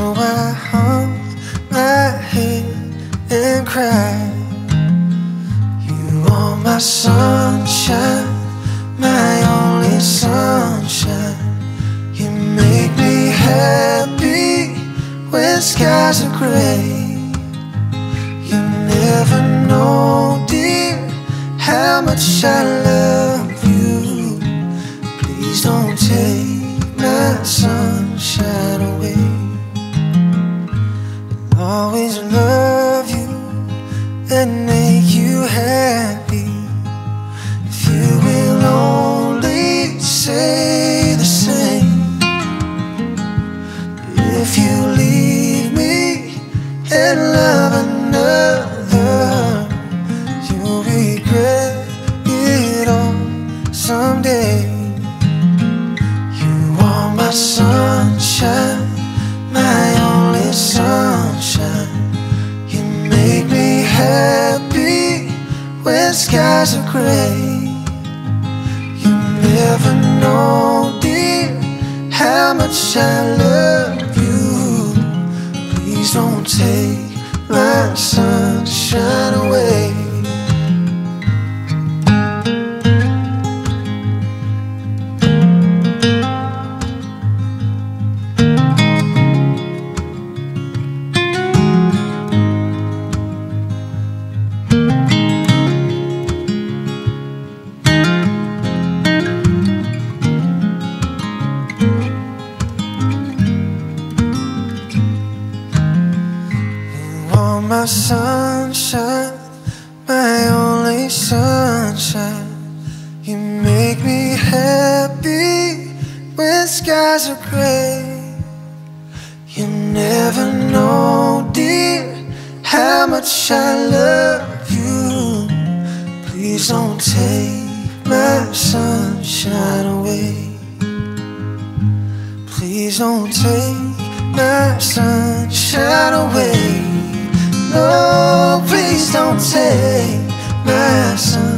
So I hung my head and cried. You are my sunshine, my only sunshine. You make me happy when skies are gray. You never know, dear, how much I love you. Please don't take my sunshine away. I'll always love you and make you happy. If you will only say the same. If you leave me and love another, you'll regret it all someday. You are my sunshine, my only sunshine. You make me happy when skies are gray. You never know, dear, how much I love you. Please don't take my sunshine away. My sunshine, my only sunshine. You make me happy when skies are gray. You never know, dear, how much I love you. Please don't take my sunshine away. Please don't take my sunshine away. No, please don't take my sunshine.